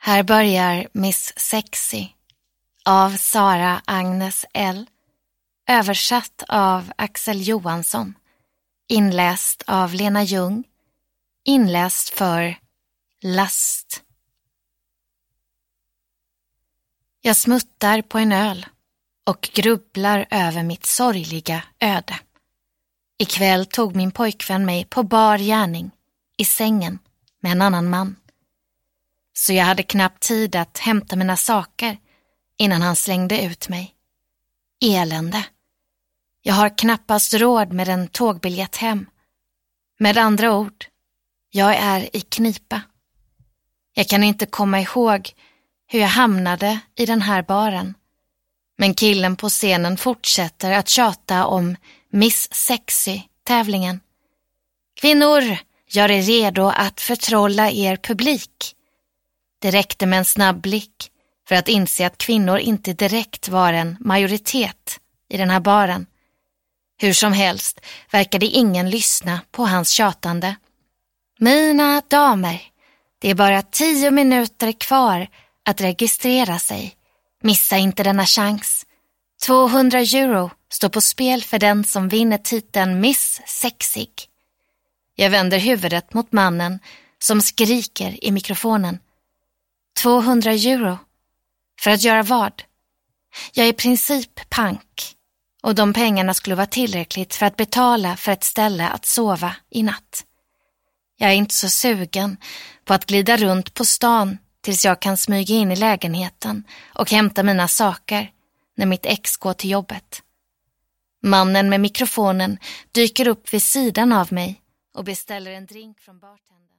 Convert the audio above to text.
Här börjar Miss Sexy av Sara Agnes L. Översatt av Axel Johansson. Inläst av Lena Ljung. Inläst för Last. Jag smuttar på en öl och grubblar över mitt sorgliga öde. Ikväll tog min pojkvän mig på bar gärning i sängen med en annan man. Så jag hade knappt tid att hämta mina saker innan han slängde ut mig. Elände. Jag har knappast råd med en tågbiljett hem. Med andra ord, jag är i knipa. Jag kan inte komma ihåg hur jag hamnade i den här baren. Men killen på scenen fortsätter att tjata om Miss Sexy-tävlingen. Kvinnor, gör er redo att förtrolla er publik. Det räckte med en snabb blick för att inse att kvinnor inte direkt var en majoritet i den här baren. Hur som helst verkade ingen lyssna på hans tjatande. Mina damer, det är bara 10 minuter kvar att registrera sig. Missa inte denna chans. 200 euro står på spel för den som vinner titeln Miss Sexig. Jag vänder huvudet mot mannen som skriker i mikrofonen. 200 euro. För att göra vad? Jag är i princip pank. Och de pengarna skulle vara tillräckligt för att betala för ett ställe att sova i natt. Jag är inte så sugen på att glida runt på stan tills jag kan smyga in i lägenheten och hämta mina saker när mitt ex går till jobbet. Mannen med mikrofonen dyker upp vid sidan av mig och beställer en drink från bartendern.